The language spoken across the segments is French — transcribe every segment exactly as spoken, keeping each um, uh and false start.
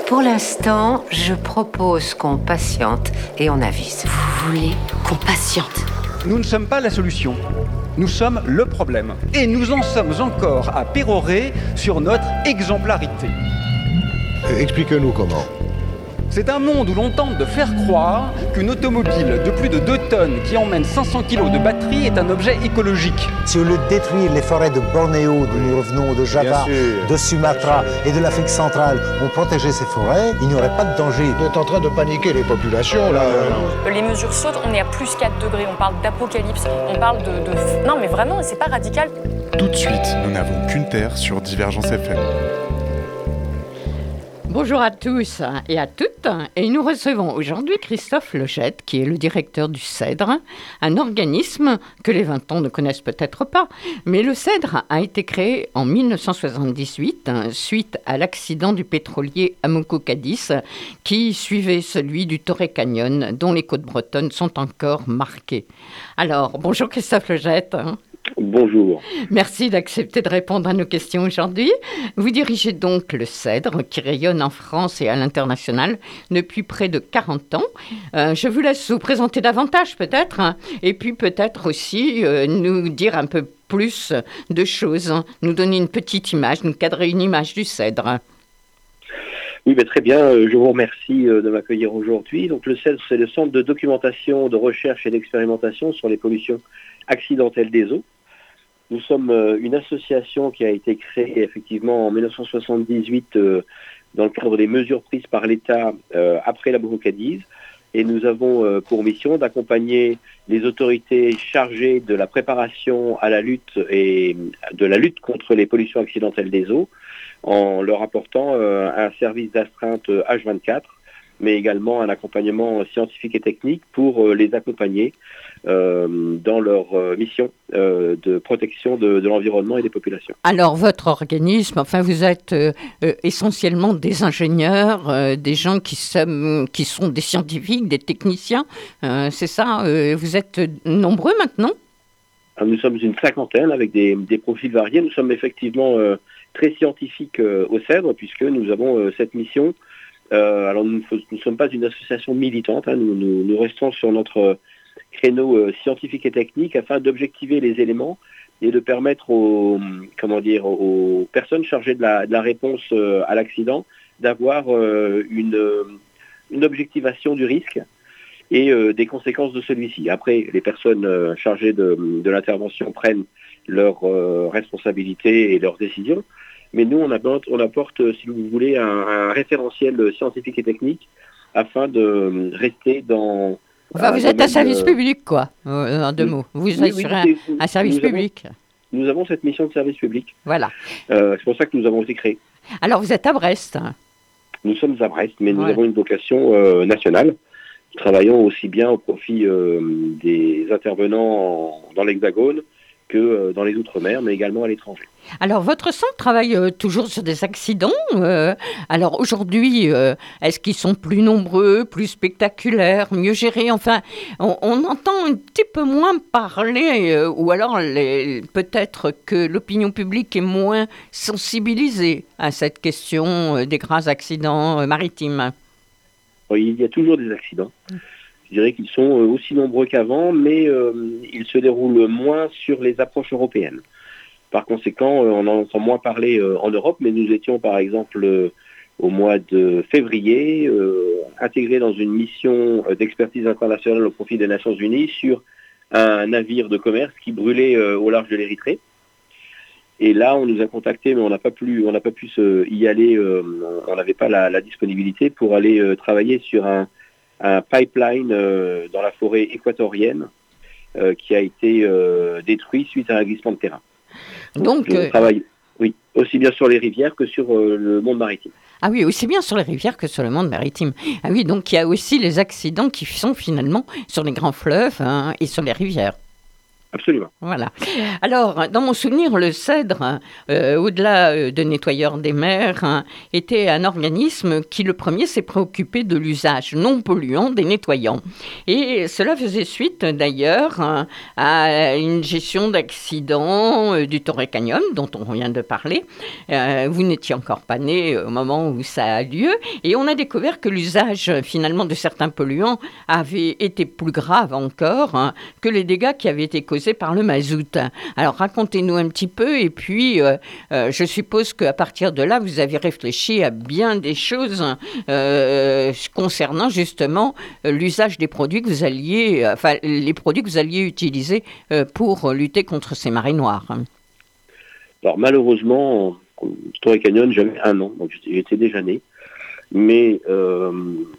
Pour l'instant, je propose qu'on patiente et on avise. Vous voulez qu'on patiente? Nous ne sommes pas la solution. Nous sommes le problème. Et nous en sommes encore à pérorer sur notre exemplarité. Expliquez-nous comment. C'est un monde où l'on tente de faire croire qu'une automobile de plus de deux tonnes qui emmène cinq cents kilos de batterie est un objet écologique. Si au lieu de détruire les forêts de Bornéo, d'où nous revenons, de Java, de Sumatra et de l'Afrique centrale, on protégeait ces forêts, il n'y aurait pas de danger. Vous êtes en train de paniquer les populations, là. Les mesures sautent, on est à plus quatre degrés, on parle d'apocalypse, on parle de, de... Non mais vraiment, c'est pas radical. Tout de suite, nous n'avons qu'une terre sur Divergence F M. Bonjour à tous et à toutes, et nous recevons aujourd'hui Christophe Logette, qui est le directeur du CEDRE, un organisme que les vingt ans ne connaissent peut-être pas, mais le CEDRE a été créé en dix-neuf cent soixante-dix-huit suite à l'accident du pétrolier Amoco Cadiz qui suivait celui du Torrey Canyon, dont les côtes bretonnes sont encore marquées. Alors, bonjour Christophe Logette. Bonjour. Merci d'accepter de répondre à nos questions aujourd'hui. Vous dirigez donc le CEDRE qui rayonne en France et à l'international depuis près de quarante ans. Euh, je vous laisse vous présenter davantage peut-être hein, et puis peut-être aussi euh, nous dire un peu plus de choses, hein, nous donner une petite image, nous cadrer une image du CEDRE. Oui, mais très bien. Je vous remercie de m'accueillir aujourd'hui. Donc, le CEDRE, c'est le Centre de documentation, de recherche et d'expérimentation sur les pollutions accidentelles des eaux. Nous sommes une association qui a été créée effectivement en dix-neuf cent soixante-dix-huit euh, dans le cadre des mesures prises par l'État euh, après l'Amoco Cadiz. Et nous avons euh, pour mission d'accompagner les autorités chargées de la préparation à la lutte et de la lutte contre les pollutions accidentelles des eaux en leur apportant euh, un service d'astreinte H vingt-quatre, mais également un accompagnement scientifique et technique pour euh, les accompagner euh, dans leur euh, mission euh, de protection de, de l'environnement et des populations. Alors, votre organisme, enfin, vous êtes euh, euh, essentiellement des ingénieurs, euh, des gens qui sont, qui sont des scientifiques, des techniciens, euh, c'est ça euh, vous êtes nombreux maintenant? Nous sommes une cinquantaine avec des, des profils variés. Nous sommes effectivement euh, très scientifiques euh, au CEDRE puisque nous avons euh, cette mission. Euh, alors nous ne sommes pas une association militante, hein, nous, nous, nous restons sur notre créneau euh, scientifique et technique afin d'objectiver les éléments et de permettre aux, comment dire, aux personnes chargées de la, de la réponse euh, à l'accident d'avoir euh, une, une objectivation du risque et euh, des conséquences de celui-ci. Après, les personnes euh, chargées de, de l'intervention prennent leurs euh, responsabilités et leurs décisions. Mais nous, on apporte, on apporte, si vous voulez, un, un référentiel scientifique et technique afin de rester dans... Enfin, vous êtes un service de... public, quoi, en deux oui. mots. Vous oui, assurez oui, un, un service nous public. Avons, nous avons cette mission de service public. Voilà. Euh, c'est pour ça que nous avons été créés. Alors, vous êtes à Brest. Nous sommes à Brest, mais nous ouais. avons une vocation euh, nationale. Nous travaillons aussi bien au profit euh, des intervenants en, dans l'Hexagone que euh, dans les Outre-mer, mais également à l'étranger. Alors, votre centre travaille euh, toujours sur des accidents. Euh, alors, aujourd'hui, euh, est-ce qu'ils sont plus nombreux, plus spectaculaires, mieux gérés? Enfin, on, on entend un petit peu moins parler, euh, ou alors les, peut-être que l'opinion publique est moins sensibilisée à cette question euh, des grands accidents euh, maritimes. Oui, il y a toujours des accidents. Je dirais qu'ils sont aussi nombreux qu'avant, mais euh, ils se déroulent moins sur les approches européennes. Par conséquent, euh, on en entend moins parler euh, en Europe, mais nous étions par exemple euh, au mois de février euh, intégrés dans une mission euh, d'expertise internationale au profit des Nations Unies sur un navire de commerce qui brûlait euh, au large de l'Érythrée. Et là, on nous a contactés, mais on n'a pas pu, on n'a pas pu se, y aller, euh, on n'avait pas la, la disponibilité pour aller euh, travailler sur un un pipeline euh, dans la forêt équatorienne euh, qui a été euh, détruit suite à un glissement de terrain. Donc, Donc euh... travaille, oui, aussi bien sur les rivières que sur euh, le monde maritime. Ah oui, aussi bien sur les rivières que sur le monde maritime. Ah oui, donc il y a aussi les accidents qui sont finalement sur les grands fleuves hein, et sur les rivières. Absolument. Voilà. Alors, dans mon souvenir, le cèdre, euh, au-delà euh, de nettoyeur des mers, hein, était un organisme qui, le premier, s'est préoccupé de l'usage non polluant des nettoyants. Et cela faisait suite, d'ailleurs, hein, à une gestion d'accidents euh, du Torrey Canyon, dont on vient de parler. Euh, vous n'étiez encore pas né au moment où ça a lieu. Et on a découvert que l'usage, finalement, de certains polluants avait été plus grave encore hein, que les dégâts qui avaient été causés par le mazout. Alors racontez-nous un petit peu et puis euh, euh, je suppose qu'à partir de là vous avez réfléchi à bien des choses euh, concernant justement euh, l'usage des produits que vous alliez, euh, enfin les produits que vous alliez utiliser euh, pour lutter contre ces marées noires. Alors malheureusement, Torrey Canyon, j'avais un an, donc j'étais déjà né, mais euh,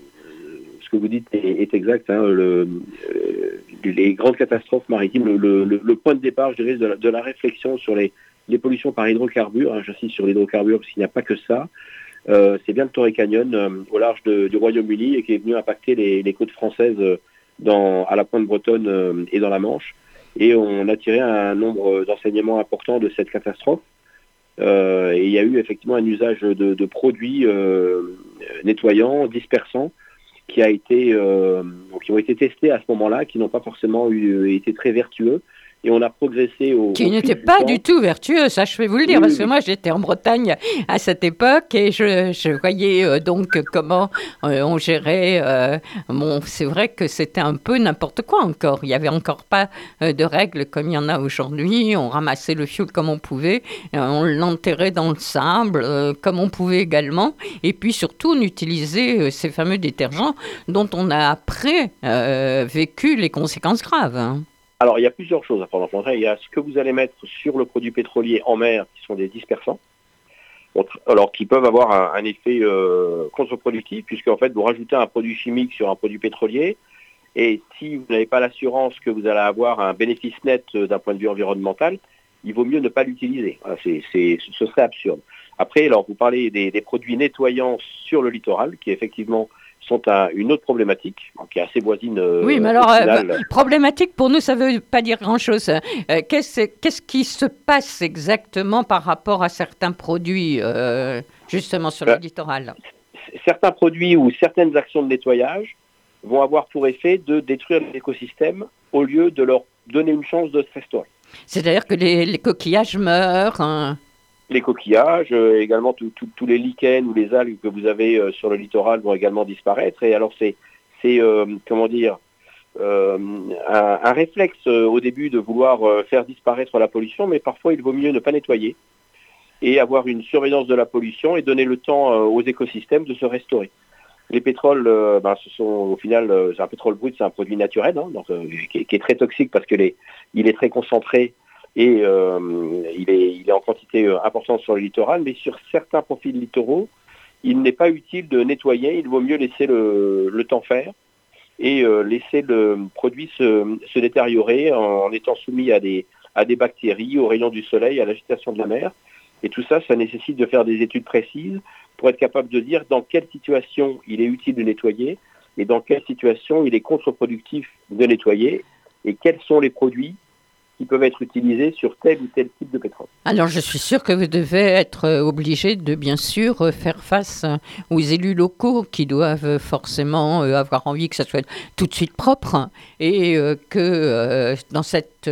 ce que vous dites est, est exact. Hein, le, euh, les grandes catastrophes maritimes, le, le, le point de départ, je dirais, de la, de la réflexion sur les, les pollutions par hydrocarbures, hein, j'insiste sur l'hydrocarbure parce qu'il n'y a pas que ça, euh, c'est bien le Torrey Canyon euh, au large de, du Royaume-Uni et qui est venu impacter les, les côtes françaises dans, à la pointe bretonne euh, et dans la Manche. Et on a tiré un nombre d'enseignements importants de cette catastrophe. Euh, et il y a eu effectivement un usage de, de produits euh, nettoyants, dispersants, qui a été, euh, qui ont été testés à ce moment-là, qui n'ont pas forcément eu, été très vertueux. Et on a progressé au... Qui au n'était fil du pas temps. du tout vertueux, ça je vais vous le dire, Oui, parce oui, que oui. moi j'étais en Bretagne à cette époque et je, je voyais euh, donc comment euh, on gérait. Euh, bon, c'est vrai que c'était un peu n'importe quoi encore. Il n'y avait encore pas euh, de règles comme il y en a aujourd'hui. On ramassait le fioul comme on pouvait, euh, on l'enterrait dans le sable euh, comme on pouvait également. Et puis surtout, on utilisait euh, ces fameux détergents dont on a après euh, vécu les conséquences graves. Hein. Alors, il y a plusieurs choses à prendre en compte. Il y a ce que vous allez mettre sur le produit pétrolier en mer, qui sont des dispersants, alors qui peuvent avoir un, un effet euh, contre-productif, puisque en fait, vous rajoutez un produit chimique sur un produit pétrolier, et si vous n'avez pas l'assurance que vous allez avoir un bénéfice net euh, d'un point de vue environnemental, il vaut mieux ne pas l'utiliser. Voilà, c'est, c'est, ce serait absurde. Après, alors, vous parlez des, des produits nettoyants sur le littoral, qui effectivement sont à une autre problématique, qui est assez voisine. Euh, oui, mais alors, euh, bah, problématique pour nous, ça ne veut pas dire grand-chose. Euh, qu'est-ce, qu'est-ce qui se passe exactement par rapport à certains produits, euh, justement, sur bah, le littoral ? Certains produits ou certaines actions de nettoyage vont avoir pour effet de détruire l'écosystème au lieu de leur donner une chance de se restaurer. C'est-à-dire que les, les coquillages meurent hein. Les coquillages, euh, également tous les lichens ou les algues que vous avez euh, sur le littoral vont également disparaître. Et alors c'est, c'est euh, comment dire, euh, un, un réflexe euh, au début de vouloir euh, faire disparaître la pollution, mais parfois il vaut mieux ne pas nettoyer et avoir une surveillance de la pollution et donner le temps euh, aux écosystèmes de se restaurer. Les pétroles, euh, ben, ce sont au final, euh, un pétrole brut, c'est un produit naturel, hein, donc euh, qui, qui est très toxique parce que les, il est très concentré. Et euh, il, est, il est en quantité euh, importante sur le littoral, mais sur certains profils littoraux, il n'est pas utile de nettoyer, il vaut mieux laisser le, le temps faire et euh, laisser le produit se, se détériorer en, en étant soumis à des, à des bactéries, aux rayons du soleil, à l'agitation de la mer. Et tout ça, ça nécessite de faire des études précises pour être capable de dire dans quelle situation il est utile de nettoyer et dans quelle situation il est contre-productif de nettoyer et quels sont les produits qui peuvent être utilisés sur tel ou tel type de pétrole. Alors, je suis sûre que vous devez être obligé de, bien sûr, faire face aux élus locaux qui doivent forcément avoir envie que ça soit tout de suite propre et que dans cette,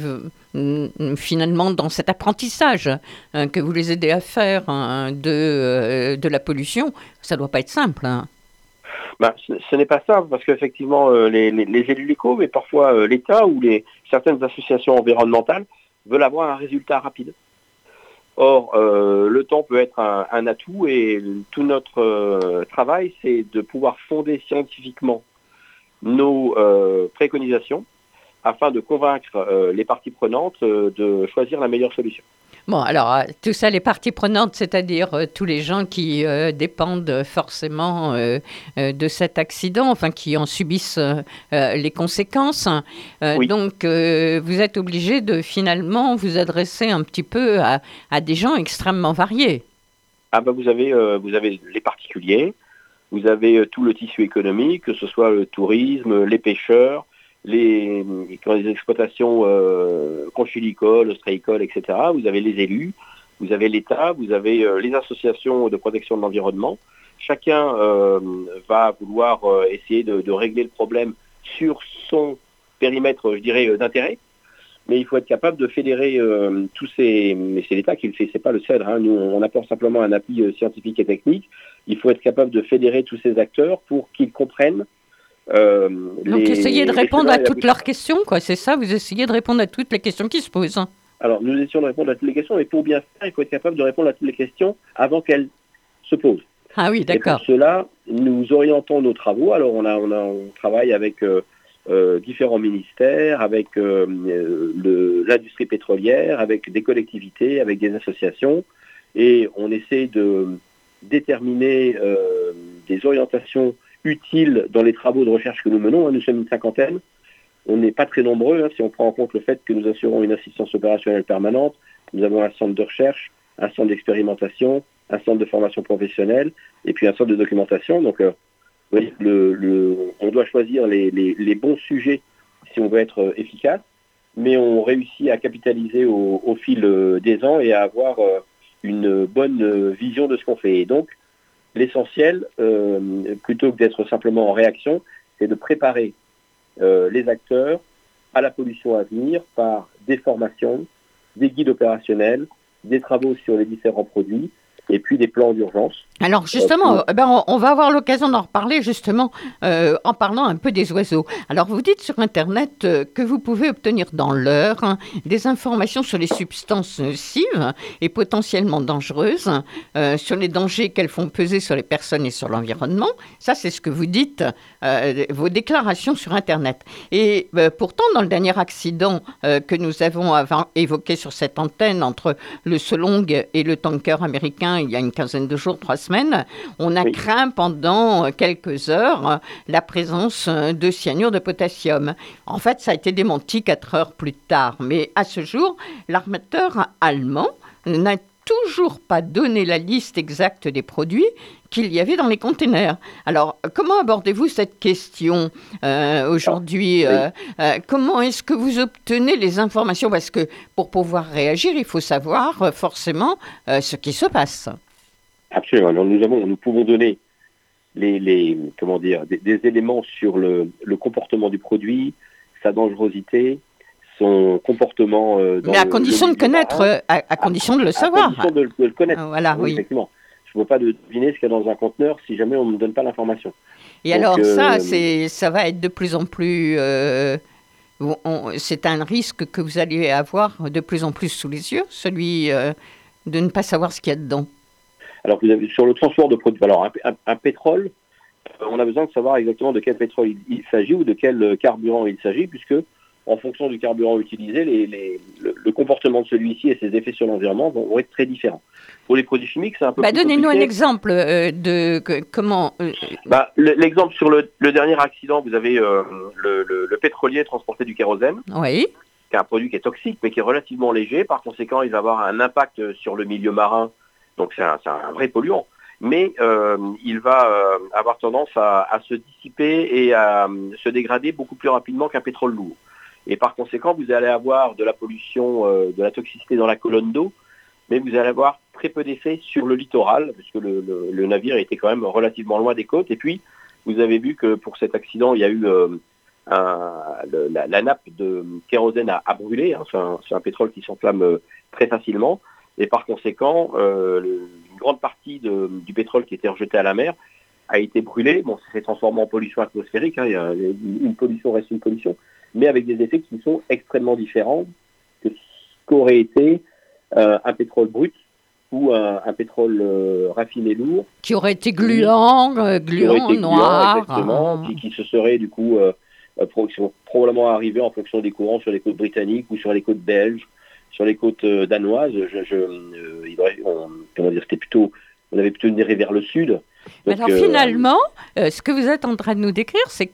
finalement, dans cet apprentissage que vous les aidez à faire de, de la pollution, ça ne doit pas être simple. Hein. Ben, ce, ce n'est pas simple parce qu'effectivement euh, les, les, les élus locaux, mais parfois euh, l'État ou les, certaines associations environnementales veulent avoir un résultat rapide. Or, euh, le temps peut être un, un atout et tout notre euh, travail, c'est de pouvoir fonder scientifiquement nos euh, préconisations afin de convaincre euh, les parties prenantes euh, de choisir la meilleure solution. Bon, alors, euh, tout ça, les parties prenantes, c'est-à-dire euh, tous les gens qui euh, dépendent forcément euh, euh, de cet accident, enfin, qui en subissent euh, les conséquences. Euh, oui. Donc, euh, vous êtes obligé de, finalement, vous adresser un petit peu à, à des gens extrêmement variés. Ah ben, vous avez, euh, vous avez les particuliers, vous avez euh, tout le tissu économique, que ce soit le tourisme, les pêcheurs, les, les exploitations euh, conchilicoles, ostréicoles, et cetera. Vous avez les élus, vous avez l'État, vous avez euh, les associations de protection de l'environnement. Chacun euh, va vouloir euh, essayer de, de régler le problème sur son périmètre, je dirais, euh, d'intérêt. Mais il faut être capable de fédérer euh, tous ces... Mais c'est l'État qui le fait, c'est pas le CEDRE. Hein. Nous, on apporte simplement un appui euh, scientifique et technique. Il faut être capable de fédérer tous ces acteurs pour qu'ils comprennent. Euh, Donc, les, essayez de répondre à toutes la... leurs questions, quoi. C'est ça, vous essayez de répondre à toutes les questions qui se posent. Alors, nous essayons de répondre à toutes les questions, mais pour bien faire, il faut être capable de répondre à toutes les questions avant qu'elles se posent. Ah oui, d'accord. Et pour cela, nous orientons nos travaux. Alors, on, a, on, a, on travaille avec... Euh, Euh, différents ministères, avec euh, le, l'industrie pétrolière, avec des collectivités, avec des associations, et on essaie de déterminer euh, des orientations utiles dans les travaux de recherche que nous menons. Nous sommes une cinquantaine, on n'est pas très nombreux, hein, si on prend en compte le fait que nous assurons une assistance opérationnelle permanente. Nous avons un centre de recherche, un centre d'expérimentation, un centre de formation professionnelle, et puis un centre de documentation. Donc, euh, Oui, le, le, on doit choisir les, les, les bons sujets si on veut être euh, efficace, mais on réussit à capitaliser au, au fil euh, des ans et à avoir euh, une bonne euh, vision de ce qu'on fait. Et donc, l'essentiel, euh, plutôt que d'être simplement en réaction, c'est de préparer euh, les acteurs à la pollution à venir par des formations, des guides opérationnels, des travaux sur les différents produits, et puis des plans d'urgence. Alors justement, euh, ben on, on va avoir l'occasion d'en reparler justement euh, en parlant un peu des oiseaux. Alors vous dites sur Internet euh, que vous pouvez obtenir dans l'heure hein, des informations sur les substances nocives et potentiellement dangereuses, euh, sur les dangers qu'elles font peser sur les personnes et sur l'environnement. Ça, c'est ce que vous dites, euh, vos déclarations sur Internet. Et euh, pourtant, dans le dernier accident euh, que nous avons avant évoqué sur cette antenne entre le Solong et le tanker américain, il y a une quinzaine de jours, trois semaines, on a oui. craint pendant quelques heures la présence de cyanure de potassium. En fait, ça a été démenti quatre heures plus tard. Mais à ce jour, l'armateur allemand n'a toujours pas donné la liste exacte des produits qu'il y avait dans les containers. Alors, comment abordez-vous cette question euh, aujourd'hui euh, euh, Comment est-ce que vous obtenez les informations? Parce que pour pouvoir réagir, il faut savoir euh, forcément euh, ce qui se passe. Absolument. Alors, nous, avons, nous pouvons donner les, les, comment dire, des, des éléments sur le, le comportement du produit, sa dangerosité, son comportement... Euh, dans Mais à le, condition le de connaître, à, à condition de le savoir. À condition de, de le connaître. Ah, voilà, oui. Effectivement. Je ne peux pas deviner ce qu'il y a dans un conteneur si jamais on ne me donne pas l'information. Et Donc, alors euh, ça, c'est, ça va être de plus en plus... Euh, on, c'est un risque que vous allez avoir de plus en plus sous les yeux, celui euh, de ne pas savoir ce qu'il y a dedans. Alors, vous avez, sur le transport de produits, alors un, un, un pétrole, on a besoin de savoir exactement de quel pétrole il, il s'agit ou de quel carburant il s'agit, puisque en fonction du carburant utilisé, les, les, le, le comportement de celui-ci et ses effets sur l'environnement vont, vont être très différents. Pour les produits chimiques, c'est un peu bah, plus donnez-nous compliqué. un exemple euh, de que, comment... Euh... Bah, le, l'exemple sur le, le dernier accident, vous avez euh, le, le, le pétrolier transportait du kérosène, oui. qui est un produit qui est toxique, mais qui est relativement léger. Par conséquent, il va avoir un impact sur le milieu marin, donc c'est un, c'est un vrai polluant. Mais euh, il va euh, avoir tendance à, à se dissiper et à euh, se dégrader beaucoup plus rapidement qu'un pétrole lourd. Et par conséquent, vous allez avoir de la pollution, euh, de la toxicité dans la colonne d'eau, mais vous allez avoir très peu d'effet sur le littoral, puisque le, le, le navire était quand même relativement loin des côtes. Et puis, vous avez vu que pour cet accident, il y a eu euh, un, le, la, la nappe de kérosène a, a brûlé. Hein, c'est, un, c'est un pétrole qui s'enflamme euh, très facilement. Et par conséquent, euh, le, une grande partie de, du pétrole qui était rejeté à la mer a été brûlé. Bon, ça s'est transformé en pollution atmosphérique. Hein, il y a, une pollution reste une pollution, mais avec des effets qui sont extrêmement différents que ce qu'aurait été euh, un pétrole brut ou un, un pétrole euh, raffiné lourd. Qui aurait été gluant, euh, gluant, été noir. Gluant, exactement, ah. qui, qui se serait du coup euh, pro, qui sont probablement arrivés en fonction des courants sur les côtes britanniques ou sur les côtes belges, sur les côtes euh, danoises. Je, je, euh, il aurait, on, comment dire, c'était plutôt, on avait plutôt une dérivée vers le sud. Donc, alors euh, finalement, euh, ce que vous êtes en train de nous décrire, c'est que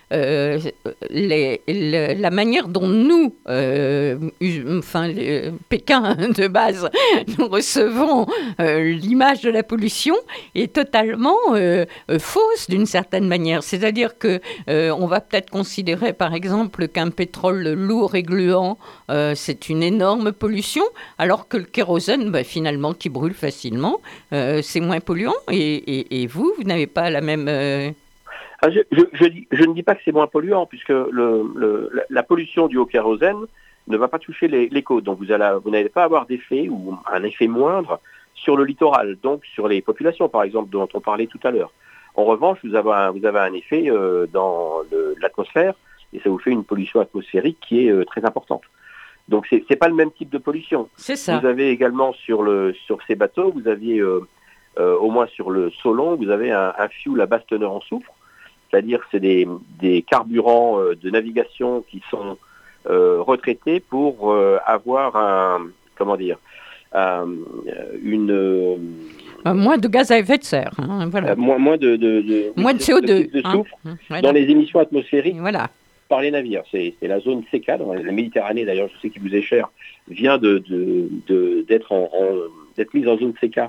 euh, les, les, la manière dont nous, euh, enfin les, Pékin de base, nous recevons euh, l'image de la pollution est totalement euh, euh, fausse d'une certaine manière. C'est-à-dire que euh, on va peut-être considérer par exemple qu'un pétrole lourd et gluant, euh, c'est une énorme pollution, alors que le kérosène, bah, finalement, qui brûle facilement, euh, c'est moins polluant. Et, et, et vous, vous n'avez pas la même... Euh... Ah, je, je, je, dis, je ne dis pas que c'est moins polluant, puisque le, le, la, la pollution due au kérosène ne va pas toucher les, les côtes. Donc vous, allez, vous n'allez pas avoir d'effet, ou un effet moindre, sur le littoral, donc sur les populations, par exemple, dont on parlait tout à l'heure. En revanche, vous avez un, vous avez un effet euh, dans le, l'atmosphère, et ça vous fait une pollution atmosphérique qui est euh, très importante. Donc c'est, c'est pas le même type de pollution. C'est ça. Vous avez également sur, le, sur ces bateaux, vous aviez, euh, euh, au moins sur le Solon, vous avez un, un fuel à basse teneur en soufre. C'est-à-dire que c'est des, des carburants euh, de navigation qui sont euh, retraités pour euh, avoir un, comment dire, un, une... Euh, moins de gaz à effet de serre. Hein, voilà. euh, moins, moins de, de, de, moins de C O deux. De, de soufre hein, voilà. Dans les émissions atmosphériques voilà. par les navires. C'est, c'est la zone C K, dans la Méditerranée d'ailleurs, je sais qu'il vous est cher, vient de, de, de, d'être, en, en, d'être mise en zone C K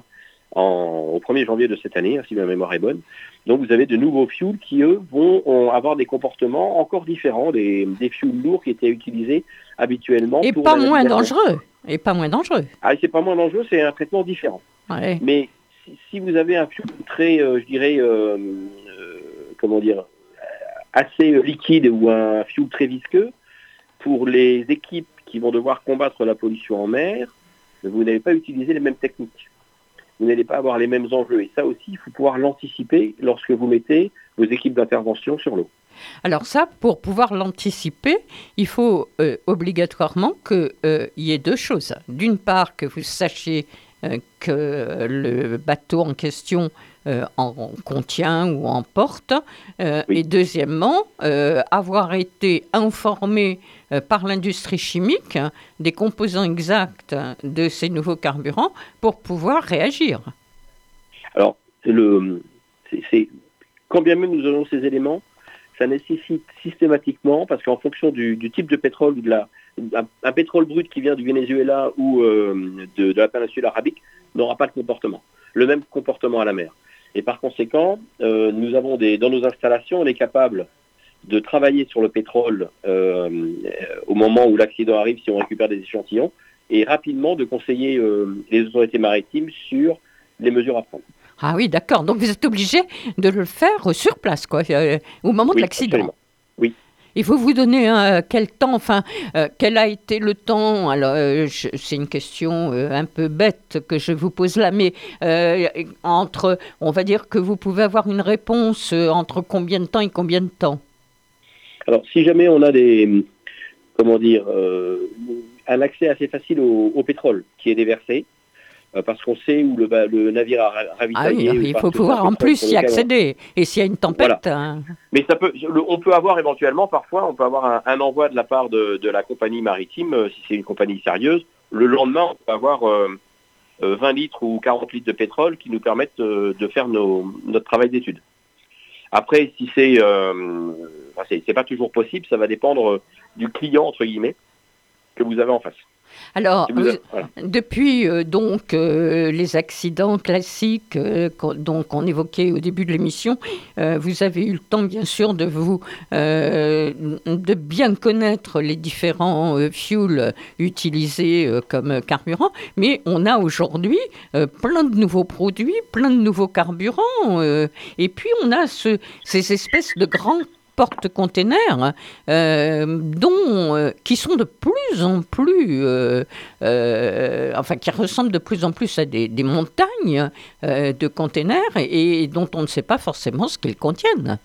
en, au premier janvier de cette année, si ma mémoire est bonne. Donc vous avez de nouveaux fuels qui, eux, vont avoir des comportements encore différents des, des fuels lourds qui étaient utilisés habituellement. Et pour pas moins dangereux. Et pas moins dangereux. Ah, c'est pas moins dangereux, c'est un traitement différent. Ouais. Mais si, si vous avez un fuel très, euh, je dirais, euh, euh, comment dire, assez liquide ou un fuel très visqueux, pour les équipes qui vont devoir combattre la pollution en mer, vous n'allez pas utiliser les mêmes techniques. Vous n'allez pas avoir les mêmes enjeux. Et ça aussi, il faut pouvoir l'anticiper lorsque vous mettez vos équipes d'intervention sur l'eau. Alors ça, pour pouvoir l'anticiper, il faut euh, obligatoirement qu'il euh, y ait deux choses. D'une part, que vous sachiez euh, que le bateau en question euh, en contient ou en porte. Euh, oui. Et deuxièmement, euh, avoir été informé euh, par l'industrie chimique hein, des composants exacts de ces nouveaux carburants pour pouvoir réagir. Alors, c'est le, c'est, c'est, quand bien même nous avons ces éléments, ça nécessite systématiquement, parce qu'en fonction du, du type de pétrole, ou de la, un, un pétrole brut qui vient du Venezuela ou euh, de, de la péninsule arabique n'aura pas le comportement, le même comportement à la mer. Et par conséquent, euh, nous avons des, dans nos installations, on est capable de travailler sur le pétrole euh, au moment où l'accident arrive, si on récupère des échantillons, et rapidement de conseiller euh, les autorités maritimes sur les mesures à prendre. Ah oui, d'accord. Donc vous êtes obligé de le faire sur place, quoi, euh, au moment oui, de l'accident. Absolument. Oui. Il faut vous donner euh, quel temps, enfin, euh, quel a été le temps. Alors, euh, je, c'est une question euh, un peu bête que je vous pose là, mais euh, entre, on va dire que vous pouvez avoir une réponse euh, entre combien de temps et combien de temps? Alors, si jamais on a des, comment dire, euh, un accès assez facile au, au pétrole qui est déversé, euh, parce qu'on sait où le, le navire a ravitaillé. Ah oui, il faut pouvoir en plus y accéder. Et s'il y a une tempête... Voilà. Hein. Mais ça peut, on peut avoir éventuellement, parfois, on peut avoir un, un envoi de la part de, de la compagnie maritime, euh, si c'est une compagnie sérieuse. Le lendemain, on peut avoir euh, euh, vingt litres ou quarante litres de pétrole qui nous permettent euh, de faire nos, notre travail d'étude. Après, si c'est, euh, enfin, c'est, c'est pas toujours possible, ça va dépendre du client, entre guillemets, que vous avez en face. Alors, vous, voilà. depuis euh, donc euh, les accidents classiques euh, qu'on, donc on évoquait au début de l'émission, euh, vous avez eu le temps bien sûr de vous euh, de bien connaître les différents euh, fuels utilisés euh, comme carburant, mais on a aujourd'hui euh, plein de nouveaux produits, plein de nouveaux carburants, euh, et puis on a ce, ces espèces de grands porte-containers euh, dont, euh, qui sont de plus en plus, euh, euh, enfin qui ressemblent de plus en plus à des, des montagnes euh, de containers et, et dont on ne sait pas forcément ce qu'ils contiennent.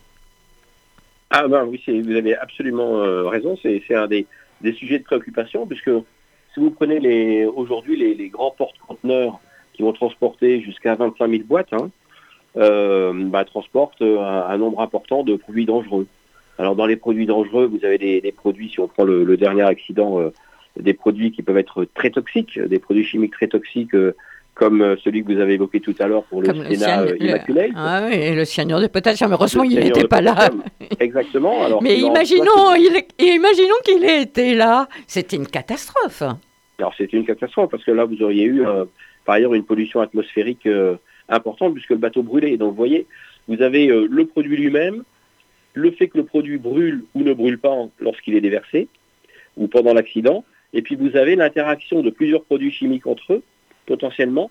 Ah ben oui, c'est, vous avez absolument euh, raison, c'est, c'est un des, des sujets de préoccupation, puisque si vous prenez les, aujourd'hui les, les grands porte-conteneurs qui vont transporter jusqu'à vingt-cinq mille boîtes, hein, euh, bah, transportent un, un nombre important de produits dangereux. Alors dans les produits dangereux, vous avez des, des produits, si on prend le, le dernier accident, euh, des produits qui peuvent être très toxiques, des produits chimiques très toxiques euh, comme euh, celui que vous avez évoqué tout à l'heure pour le Comme le Stena cyan- euh, Immaculate. le- Ah oui, et le cyanure de potassium. Heureusement, Le il cyanure n'était de pas là. potassium. Exactement. Alors Mais qu'il en imaginons, soit- il est- et imaginons qu'il ait été là. C'était une catastrophe. Alors c'est une catastrophe parce que là vous auriez eu euh, par ailleurs une pollution atmosphérique euh, importante puisque le bateau brûlait. Donc vous voyez, vous avez euh, le produit lui-même, le fait que le produit brûle ou ne brûle pas lorsqu'il est déversé ou pendant l'accident, et puis vous avez l'interaction de plusieurs produits chimiques entre eux, potentiellement,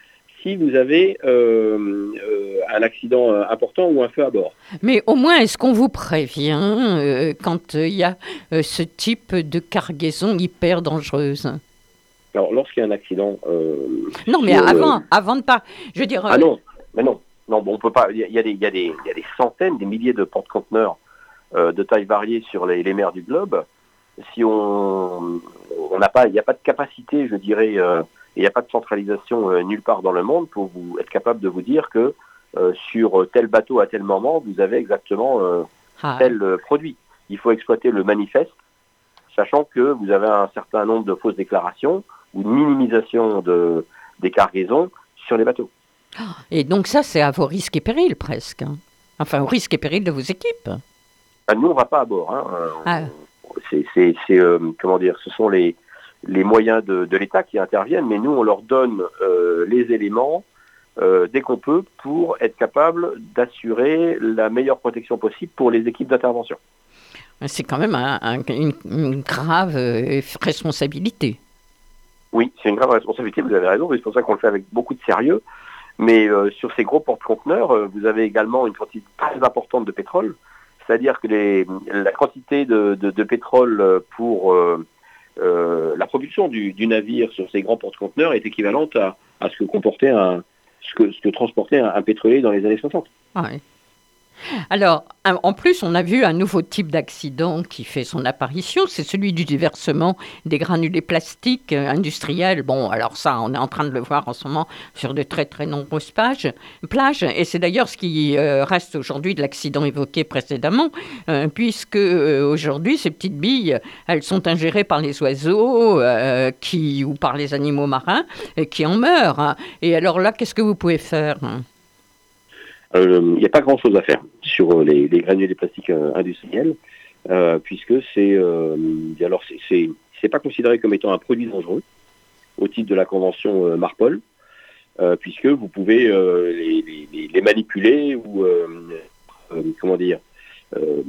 si vous avez euh, euh, un accident euh, important ou un feu à bord. Mais au moins, est-ce qu'on vous prévient euh, quand il y a euh, ce type de cargaison hyper dangereuse? Alors lorsqu'il y a un accident... euh, Non, mais sur, avant, euh, avant de pas... Je veux dire... Ah euh, non, mais non, non, bon, on peut pas. Il y, a- il y a des, il y a des, il y a des centaines, des milliers de porte-conteneurs euh, de taille variée sur les, les mers du globe. Si on, on n'a pas, il n'y a pas de capacité, je dirais, euh, il n'y a pas de centralisation euh, nulle part dans le monde pour vous être capable de vous dire que euh, sur tel bateau à tel moment, vous avez exactement euh, ah, tel euh, produit. Il faut exploiter le manifeste, sachant que vous avez un certain nombre de fausses déclarations ou de minimisation de, des cargaisons sur les bateaux. Et donc ça, c'est à vos risques et périls presque. hein. Enfin, aux risques et périls de vos équipes. Ah, nous, on ne va pas à bord. Hein. Euh, Ah. C'est, c'est, c'est, euh, comment dire, ce sont les, les moyens de, de l'État qui interviennent, mais nous, on leur donne euh, les éléments euh, dès qu'on peut pour être capable d'assurer la meilleure protection possible pour les équipes d'intervention. C'est quand même un- un- une, une grave euh, responsabilité. Oui, c'est une grave responsabilité, vous avez raison, et c'est pour ça qu'on le fait avec beaucoup de sérieux. Mais euh, sur ces gros porte-conteneurs, euh, vous avez également une quantité très importante de pétrole, c'est-à-dire que les, la quantité de, de, de pétrole pour euh, euh, la propulsion du, du navire sur ces grands porte-conteneurs est équivalente à, à ce que comportait un, ce que, ce que transportait un, un pétrolier dans les années soixante. Ah oui. Alors, un- en plus, on a vu un nouveau type d'accident qui fait son apparition, c'est celui du déversement des granulés plastiques euh, industriels. Bon, alors ça, on est en train de le voir en ce moment sur de très très nombreuses pages, plages, et c'est d'ailleurs ce qui euh, reste aujourd'hui de l'accident évoqué précédemment, euh, puisque euh, aujourd'hui, ces petites billes, elles sont ingérées par les oiseaux euh, qui, ou par les animaux marins et qui en meurent. hein. Et alors là, qu'est-ce que vous pouvez faire hein Il euh, n'y a pas grand-chose à faire sur les, les granulés plastiques euh, industriels, euh, puisque c'est, euh, alors c'est, c'est, c'est pas considéré comme étant un produit dangereux au titre de la convention euh, Marpol, euh, puisque vous pouvez euh, les, les, les manipuler ou euh, euh, comment dire euh,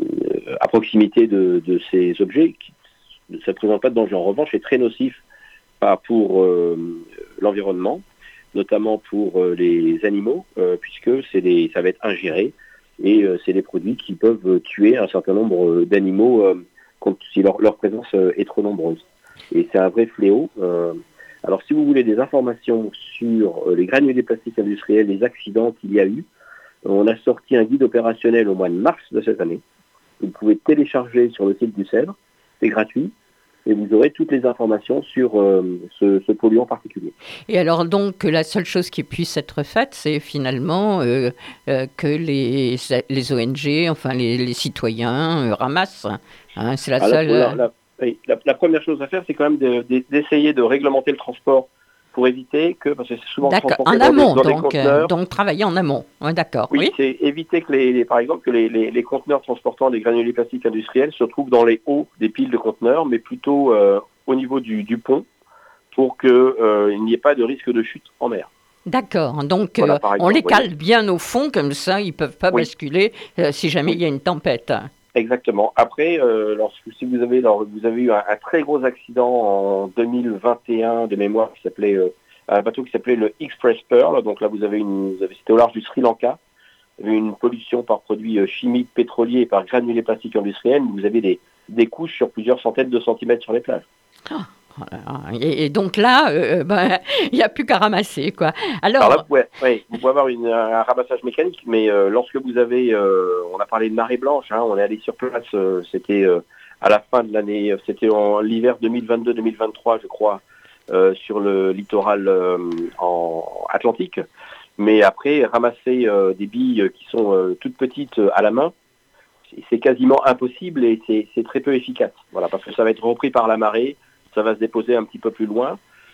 à proximité de, de ces objets. Qui, ça ne présente pas de danger. En revanche, c'est très nocif pas pour euh, l'environnement, notamment pour euh, les animaux, euh, puisque c'est des, ça va être ingéré, et euh, c'est des produits qui peuvent tuer un certain nombre euh, d'animaux euh, quand, si leur, leur présence euh, est trop nombreuse. Et c'est un vrai fléau. Euh, alors si vous voulez des informations sur euh, les granulés plastiques industriels, les accidents qu'il y a eu, on a sorti un guide opérationnel au mois de mars de cette année. Vous pouvez télécharger sur le site du Cèdre, c'est gratuit. Et vous aurez toutes les informations sur euh, ce, ce polluant particulier. Et alors donc, la seule chose qui puisse être faite, c'est finalement euh, euh, que les, les O N G, enfin les, les citoyens, euh, ramassent. Hein, c'est la Alors, seule... la, la, oui, la, la première chose à faire, c'est quand même de, de, d'essayer de réglementer le transport pour éviter que, parce que c'est souvent D'accord, transporté en dans amont, des, dans des donc, conteneurs. euh, donc travailler en amont. Ouais, d'accord, Oui, oui. c'est éviter que, les, les, par exemple, que les, les, les conteneurs transportant des granulés plastiques industriels se trouvent dans les hauts des piles de conteneurs, mais plutôt euh, au niveau du, du pont, pour qu'il euh, n'y ait pas de risque de chute en mer. D'accord, donc Voilà, euh, par on exemple, les voyez. cale bien au fond, comme ça, ils ne peuvent pas Oui. basculer euh, si jamais il Oui. y a une tempête. Exactement. Après, euh, lorsque si vous avez, alors, vous avez eu un, un très gros accident en deux mille vingt et un de mémoire qui s'appelait euh, un bateau qui s'appelait le Express Pearl. Donc là, vous avez une, vous avez, c'était au large du Sri Lanka. Vous avez une pollution par produits euh, chimiques, pétroliers et par granulés plastiques industriels. Vous avez des, des couches sur plusieurs centaines de centimètres sur les plages. Ah, Et, et donc là, euh, ben, il n'y a plus qu'à ramasser, quoi. Alors, Alors là, vous pouvez, oui, vous pouvez avoir une, un ramassage mécanique, mais euh, lorsque vous avez, euh, on a parlé de marée blanche, hein, on est allé sur place, euh, c'était euh, à la fin de l'année, c'était en l'hiver deux mille vingt-deux deux mille vingt-trois, je crois, euh, sur le littoral euh, en Atlantique. Mais après, ramasser euh, des billes qui sont euh, toutes petites euh, à la main, c'est, c'est quasiment impossible et c'est, c'est très peu efficace. Voilà, parce que ça va être repris par la marée, ça va se déposer un petit peu plus loin.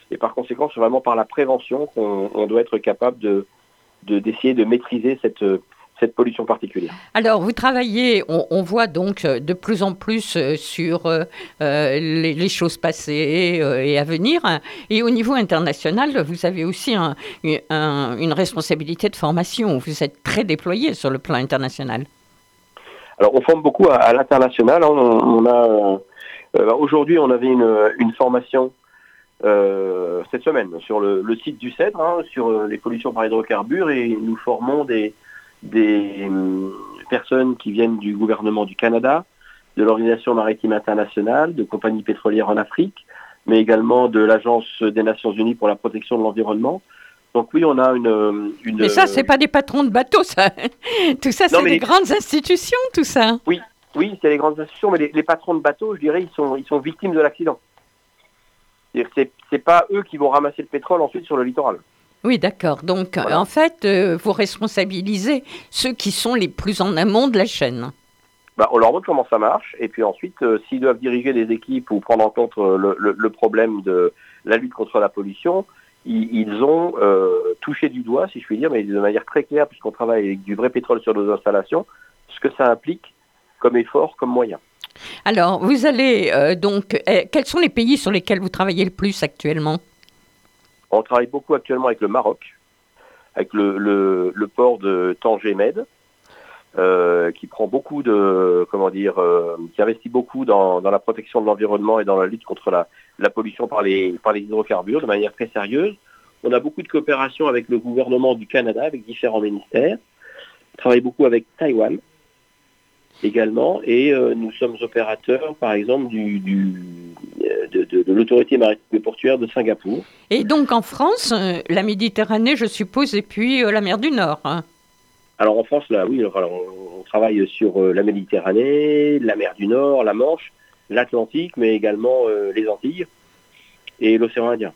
Et par conséquent, c'est vraiment par la prévention qu'on on doit être capable de, de, d'essayer de maîtriser cette, cette pollution particulière. Alors, vous travaillez, on, on voit donc de plus en plus sur euh, les, les choses passées euh, et à venir. Et au niveau international, vous avez aussi un, un, une responsabilité de formation. Vous êtes très déployé sur le plan international. Alors, on forme beaucoup à, à l'international. On, on a, euh, aujourd'hui, on avait une, une formation euh, cette semaine sur le, le site du CEDRE, hein, sur les pollutions par hydrocarbures, et nous formons des, des euh, personnes qui viennent du gouvernement du Canada, de l'Organisation maritime internationale, de compagnies pétrolières en Afrique, mais également de l'Agence des Nations Unies pour la protection de l'environnement. Donc oui, on a une... une Mais ça, c'est pas des patrons de bateaux, ça. Tout ça, c'est non, des les... grandes institutions, tout ça. Oui, oui, c'est les grandes institutions, mais les, les patrons de bateaux, je dirais, ils sont, ils sont victimes de l'accident. C'est-à-dire que c'est, c'est pas eux qui vont ramasser le pétrole ensuite sur le littoral. Oui, d'accord. Donc, voilà. En fait, euh, vous responsabilisez ceux qui sont les plus en amont de la chaîne. Bah, on leur montre comment ça marche, et puis ensuite, euh, s'ils doivent diriger des équipes ou prendre en compte euh, le, le, le problème de la lutte contre la pollution, ils ont euh, touché du doigt, si je puis dire, mais de manière très claire, puisqu'on travaille avec du vrai pétrole sur nos installations, ce que ça implique comme effort, comme moyen. Alors, vous allez euh, donc... Euh, quels sont les pays sur lesquels vous travaillez le plus actuellement ? On travaille beaucoup actuellement avec le Maroc, avec le, le, le port de Tanger-Med, euh, qui prend beaucoup de... comment dire... Euh, qui investit beaucoup dans, dans la protection de l'environnement et dans la lutte contre la... la pollution par les, par les hydrocarbures de manière très sérieuse. On a beaucoup de coopération avec le gouvernement du Canada, avec différents ministères. On travaille beaucoup avec Taïwan également, et euh, nous sommes opérateurs, par exemple, du, du, de, de, de l'autorité maritime et portuaire de Singapour. Et donc en France, euh, la Méditerranée, je suppose, et puis euh, la mer du Nord, hein. Alors en France, là, oui, alors, on, on travaille sur euh, la Méditerranée, la mer du Nord, la Manche, l'Atlantique, mais également euh, les Antilles et l'océan Indien.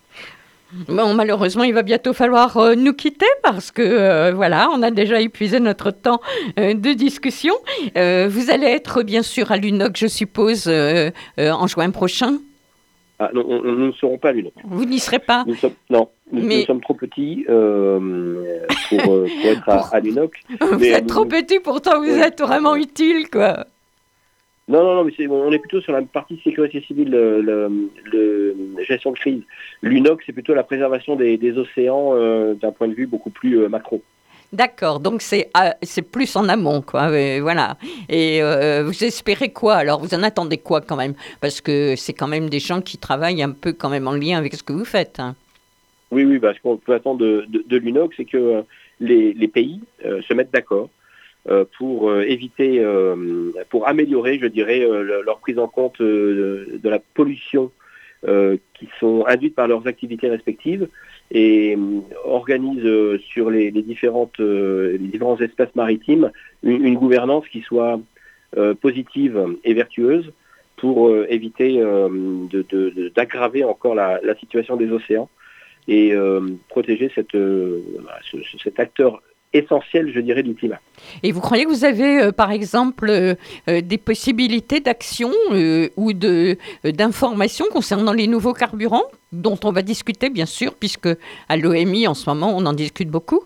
Bon, malheureusement, il va bientôt falloir euh, nous quitter parce que, euh, voilà, on a déjà épuisé notre temps euh, de discussion. Euh, vous allez être, bien sûr, à l'U N O C, je suppose, euh, euh, en juin prochain. Ah, non, on, nous ne serons pas à l'U N O C. Vous n'y serez pas nous sommes, Non, nous, Mais... nous sommes trop petits euh, pour, euh, pour être à, à l'U N O C. Vous mais, êtes nous, trop petits, pourtant vous oui. êtes vraiment utile, quoi. Non, non, non, mais c'est, on est plutôt sur la partie sécurité civile, le, le, le gestion de crise. L'U N O C, c'est plutôt la préservation des, des océans euh, d'un point de vue beaucoup plus euh, macro. D'accord, donc c'est, euh, c'est plus en amont, quoi, euh, voilà. Et euh, vous espérez quoi, alors? Vous en attendez quoi, quand même? Parce que c'est quand même des gens qui travaillent un peu quand même en lien avec ce que vous faites, hein. Oui, oui, bah, ce qu'on peut attendre de, de, de l'U N O C, c'est que euh, les, les pays euh, se mettent d'accord Euh, pour euh, éviter, euh, pour améliorer, je dirais, euh, leur prise en compte euh, de la pollution euh, qui sont induites par leurs activités respectives, et euh, organisent euh, sur les, les, différentes, euh, les différents espaces maritimes une, une gouvernance qui soit euh, positive et vertueuse pour euh, éviter euh, de, de, de, d'aggraver encore la, la situation des océans et euh, protéger cette, euh, ce, cet acteur essentiel, je dirais, du climat. Et vous croyez que vous avez, euh, par exemple, euh, euh, des possibilités d'action euh, ou de, euh, d'information concernant les nouveaux carburants, dont on va discuter, bien sûr, puisque à l'O M I, en ce moment, on en discute beaucoup?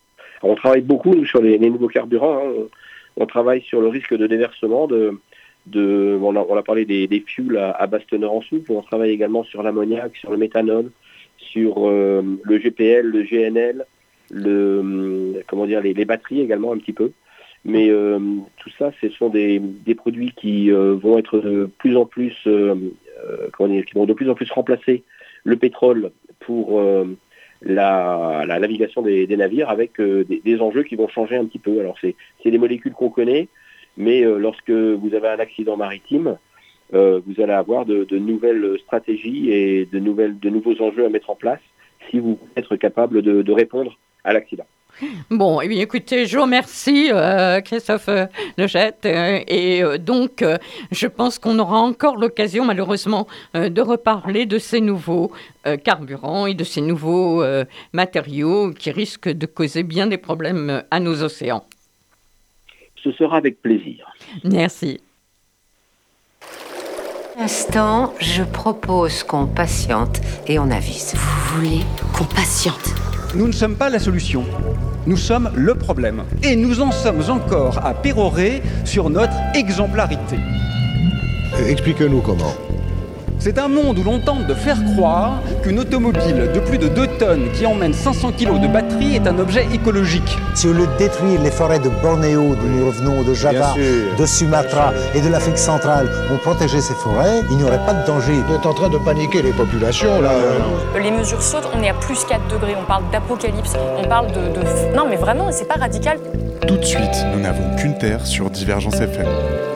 On travaille beaucoup nous, sur les, les nouveaux carburants, hein. on, on travaille sur le risque de déversement, de, de, on, a, on a parlé des, des fuels à, à basse teneur en soupe, on travaille également sur l'ammoniac, sur le méthanol, sur euh, le G P L, le G N L, le, comment dire, les, les batteries également un petit peu. Mais euh, tout ça, ce sont des, des produits qui euh, vont être de plus en plus, euh, euh, comment dire, qui vont de plus en plus remplacer le pétrole pour euh, la, la navigation des, des navires, avec euh, des, des enjeux qui vont changer un petit peu. Alors c'est, c'est des molécules qu'on connaît, mais euh, lorsque vous avez un accident maritime, euh, vous allez avoir de, de nouvelles stratégies et de, nouvelles, de nouveaux enjeux à mettre en place si vous êtes capable de, de répondre à l'accident. Bon, eh bien, écoutez, je vous remercie, euh, Christophe euh, Lechette, euh, et euh, donc, euh, je pense qu'on aura encore l'occasion, malheureusement, euh, de reparler de ces nouveaux euh, carburants et de ces nouveaux euh, matériaux qui risquent de causer bien des problèmes à nos océans. Ce sera avec plaisir. Merci. Instant, je propose qu'on patiente et on avise. Vous voulez qu'on patiente? Nous ne sommes pas la solution. Nous sommes le problème. Et nous en sommes encore à pérorer sur notre exemplarité. Euh, Expliquez-nous comment. C'est un monde où l'on tente de faire croire qu'une automobile de plus de deux tonnes qui emmène cinq cents kilos de batterie est un objet écologique. Si au lieu de détruire les forêts de Bornéo, d'où nous revenons, de Java, de Sumatra et de l'Afrique centrale, on protégeait ces forêts, il n'y aurait pas de danger. Vous êtes en train de paniquer les populations, là. Les mesures sautent, on est à plus quatre degrés, on parle d'apocalypse, on parle de, de... Non mais vraiment, c'est pas radical. Tout de suite, nous n'avons qu'une terre sur Divergence F M.